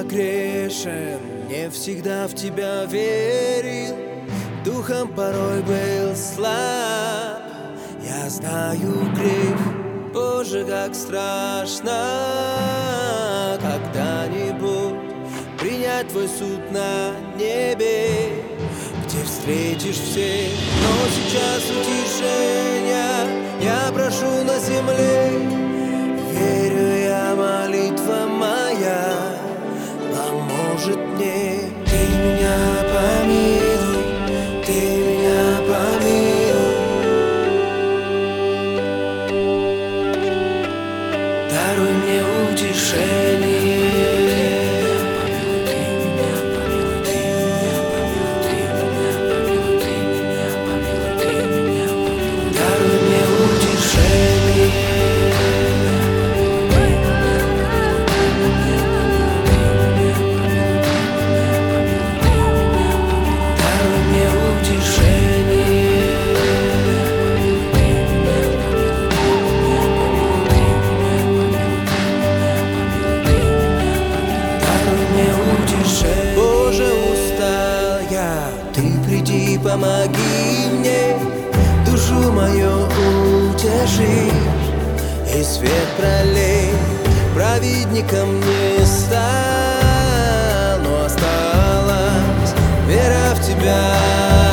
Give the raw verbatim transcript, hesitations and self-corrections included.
я грешен, не всегда в тебя верил, духом порой был слаб. Я знаю грех, Боже, как страшно когда-нибудь принять Твой суд на небе, где встретишь всех. Но сейчас утешения я прошу на земле. Верю я, молитва моя поможет мне. Ты меня помилуй, Ты меня помилуй. Даруй мне утешение. Боже, устал я, Ты приди, помоги мне, душу мою утеши и свет пролей. Праведником не стал, но осталась вера в Тебя.